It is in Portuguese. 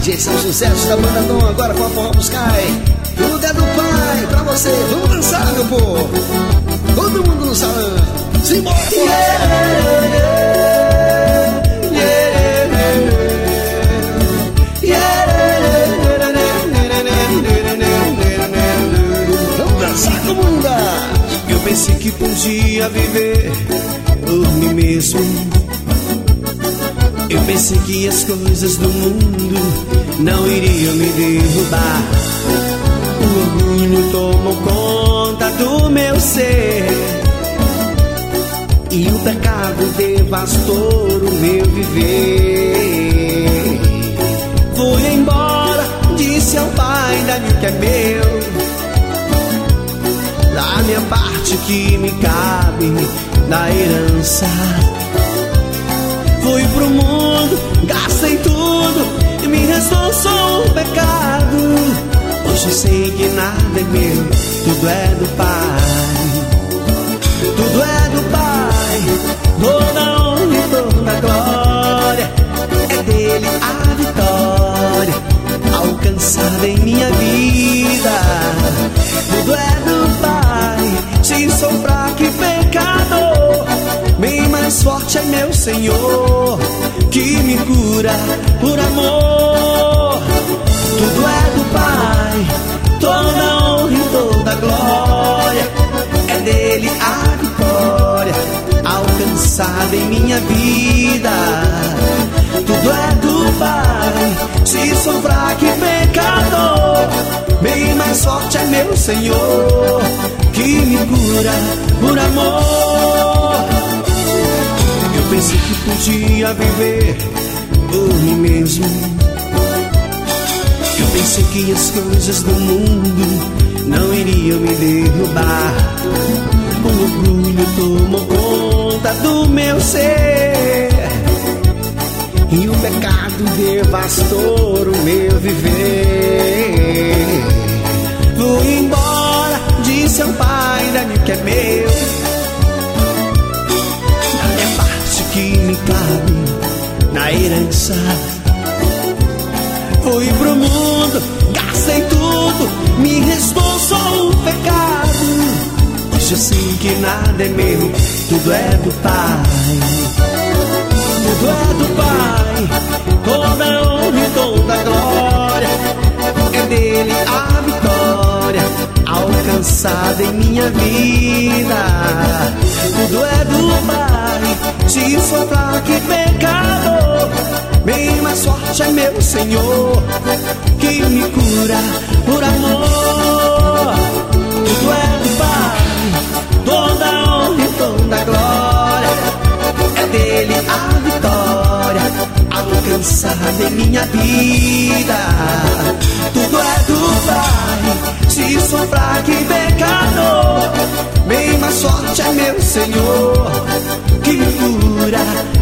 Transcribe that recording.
Esse é um sucesso da banda Dom, agora com a Forró Buscai. Tudo é do Pai, pra você. Vamos dançar, meu povo. Todo mundo no salão. Simbora, vamos dançar, comunidade. Eu pensei que podia viver por mim mesmo. Eu pensei que as coisas do mundo não iriam me derrubar. O orgulho tomou conta do meu ser e o pecado devastou o meu viver. Fui embora, disse ao Pai, dá-me o que é meu, da minha parte que me cabe, da herança. Fui pro mundo, gastei tudo e me restou só um pecado. Hoje eu sei que nada é meu, tudo é do Pai. Tudo é do Pai, toda honra e toda glória. É dele a vitória alcançada em minha vida. Tudo é do Pai, se sou fraco e pecador, bem mais forte é meu Senhor, que me cura por amor. Tudo é do Pai, toda honra e toda glória. É dele a vitória alcançada em minha vida. Tudo é do Pai, se sou fraco e pecador, bem mais forte é meu Senhor, que me cura por amor. Eu pensei que podia viver por mim mesmo. Eu pensei que as coisas do mundo não iriam me derrubar. O orgulho tomou conta do meu ser e o pecado devastou o meu viver. Fui embora, disse ao Pai, dá-me o que é meu, da minha parte que me cabe, na herança. Fui pro mundo, gastei tudo, me restou só o pecado. Hoje eu sei que nada é meu, tudo é do Pai. Tudo é do Pai, toda honra e toda glória. É dele a vitória alcançada em minha vida. Tudo é do Pai, se sou fraco e pecador, bem mais forte é meu Senhor, que me cura por amor. Tudo é do Pai, toda honra e toda glória. É dele a vitória alcançada em minha vida. Tudo é do Pai, se sou fraco e pecador, bem mais forte é meu Senhor, que me cura